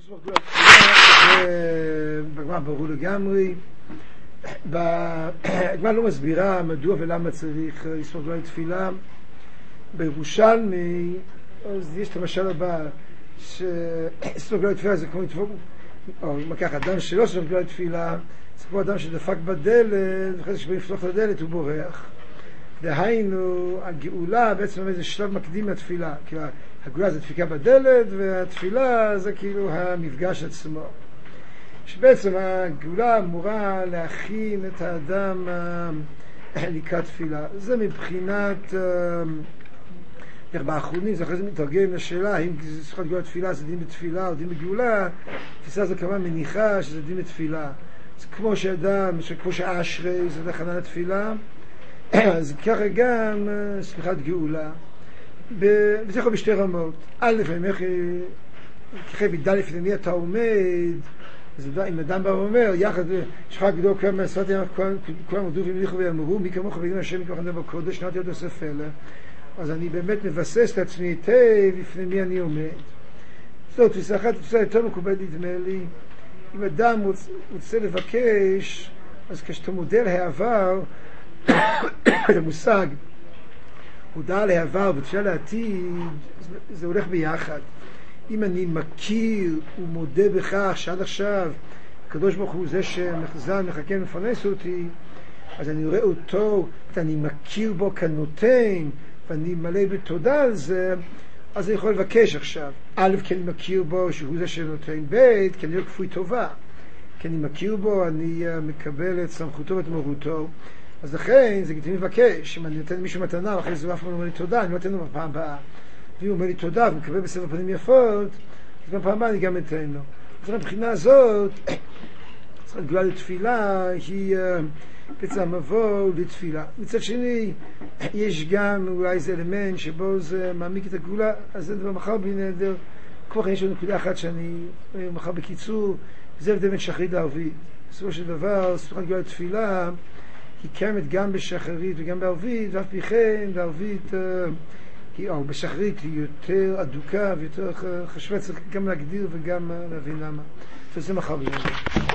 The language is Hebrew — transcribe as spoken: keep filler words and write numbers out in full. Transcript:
בגמרא ברור לגמרי. הגמרא לא מסבירה מדוע ולמה צריך לסמוך גדולה לתפילה. בירושלמי אז יש את המשל הבא שסמוך גדולה לתפילה זה כמו לדפוק, או אם לקח אדם שלא סמוך גדולה לתפילה זה כמו אדם שדפק בדלת ואחרי זה שבאים לפתוח את הדלת הוא בורח. דהיינו הגאולה בעצם איזה שלב מקדים לתפילה, כי הגאולה זה דפיקה בדלת והתפילה זה כאילו המפגש עצמו, שבעצם הגאולה אמורה להכין את האדם לקראת תפילה. זה מבחינת איך באחרונים זה אחרי זה מתרגם לשאלה האם צריכה גאולה תפילה זה דין בתפילה או דין בגאולה. תפיסה זה כמובן מניחה שזה דין בתפילה, זה כמו שאדם, כמו שאשרי זה דחנה לתפילה, אז ככה גם סליחת גאולה. וזה יכול בשתי רמות. א', ככה בידה לפני מי אתה עומד, אם אדם בא ואומר יחד שחק גדול כמה מעשרת ימים כולם עמדו והמליכו ואמרו מי כמוך בגלל השם מי כמוך אדם בקודש נעתי עוד אוסף אלה, אז אני באמת מבסס את עצמי היטב לפני מי אני עומד. זאת תפיסה אחת, תפיסה יותר מקובלת נדמה לי. אם אדם רוצה לבקש, אז כשאתה מודע להעבר המושג מודע לעבר ותפילה לעתיד, זה הולך ביחד. אם אני מכיר ומודה בכך שעד עכשיו הקדוש ברוך הוא זה שמחזן מחכה ומפרנס אותי, אז אני רואה אותו, אני מכיר בו כנותן ואני מלא בתודה על זה, אז אני יכול לבקש עכשיו. א', כי אני מכיר בו שהוא זה שנותן, ב', כי אני לא כפוי טובה, כי אני מכיר בו, אני מקבל את סמכותו ואת מורותו. אז לכן זה גדול מבקש, אם אני נותן מישהו מתנה ואחרי זה אף פעם אומר לי תודה, אני לא אתן לו בפעם הבאה, ואם הוא אומר לי תודה ומקבל בספר פנים יפות, אז בפעם הבאה אני גם אתן לו. אז מבחינה הזאת גאולה לתפילה היא בעצם המבוא לתפילה. מצד שני יש גם אולי איזה אלמנט שבו זה מעמיק את הגאולה, אז זה דבר מחר בלי נדר. כבר יש לנו נקודה אחת שאני מחר בקיצור, זה הבדל בין שחרית לערבית. בסופו של דבר סליחת גאולה לתפילה היא קיימת גם בשחרית וגם בערבית, ואף פי כן בערבית או בשחרית היא יותר אדוקה ויותר חשובה, צריך גם להגדיר וגם להבין למה. וזה מחר בלי נדר.